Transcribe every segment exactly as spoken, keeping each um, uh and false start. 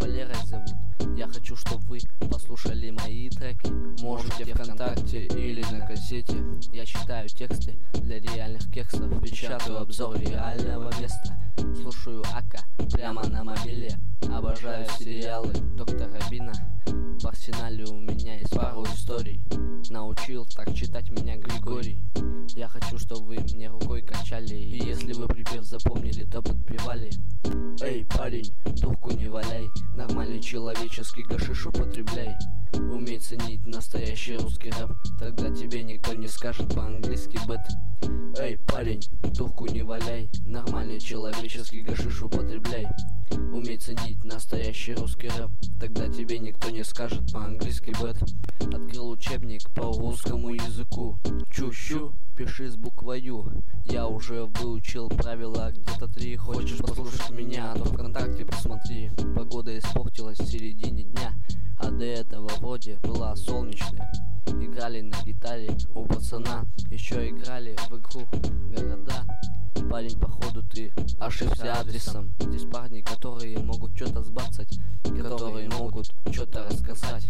Валерой зовут. Я хочу, чтобы вы послушали мои треки. Можете ВКонтакте или на кассете. Я читаю тексты для реальных кексов, печатаю обзор реального места. Слушаю Ака прямо на мобиле. Обожаю сериалы доктора Бина. В арсенале у меня есть пару историй. Научил так читать меня Григорий. Я хочу, чтобы вы мне рукой качали. И если вы припев запомнили, то подпевали. Эй, парень, дурку не валяй. Нормальный человеческий гашиш употребляй. Умей ценить настоящий русский рэп. Тогда тебе никто не скажет по-английски бэт. Эй, парень, дурку не валяй. Нормальный человеческий гашиш употребляй. Умей ценить настоящий русский рэп. Тогда тебе никто не скажет по-английски бэт. Открыл учебник по русскому языку. Чу-чу, пиши с буквой Ю. Я уже выучил правила где-то три. Хочешь послушать меня, то ВКонтакте посмотри. Погода испортилась в середине дня, а до этого вроде была солнечная. Играли на гитаре у пацана, еще играли в игру города. Парень, походу ты ошибся адресом. Здесь парни, которые могут что-то сбацать, которые могут что-то рассказать.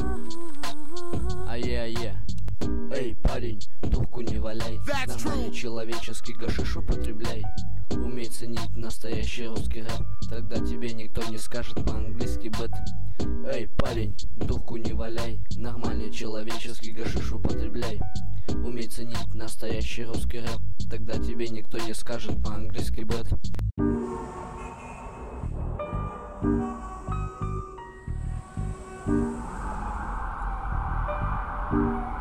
Ае-ае. Эй, парень, дурку не валяй. Нормальный человеческий гашиш употребляй. Умей ценить настоящий русский рэп. Тогда тебе никто не скажет по-английски бэт. Эй, парень, дурку не валяй. Нормальный человеческий гашиш употребляй. Умей ценить настоящий русский рэп. Тогда тебе никто не скажет по-английски бэт. Thank you.